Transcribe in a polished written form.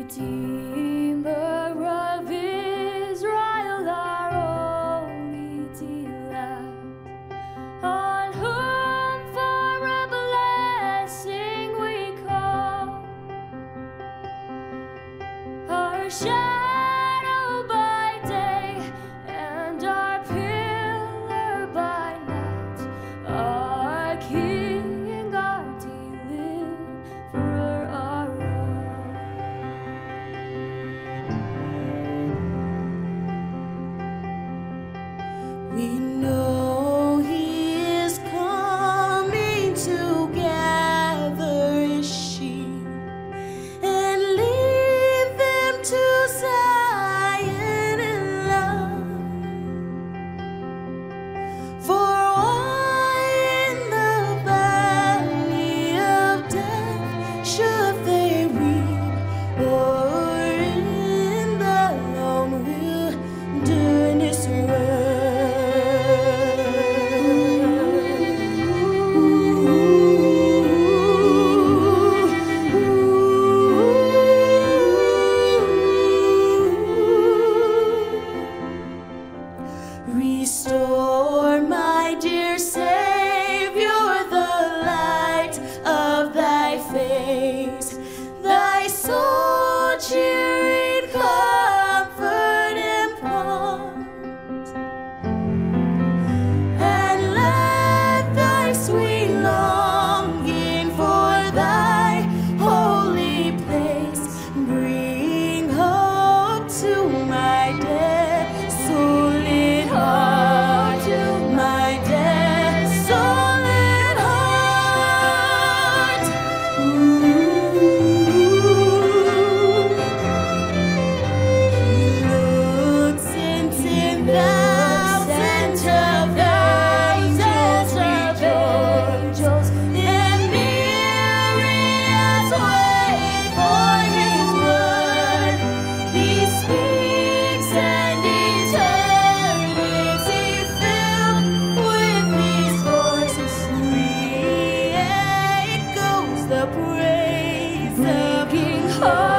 Redeemer of Israel, our only delight, on whom for a blessing we call, our shadow by day and our pillar by night, our King, our deliverer, our all. We know He is coming to gather His sheep and lead them to Zion in love. For why in the valley of death should they weep, or in the lone wilderness run? Restore, my dear Savior, the light of thy face, thy soul cheering comfort impart, and let thy sweet longing for thy holy place bring hope to my desolate heart, to my desolate heart. He looks and 10,000 of angels and myriads wait for His word. He speaks and eternity filled with these voices re-echoes the praise of King.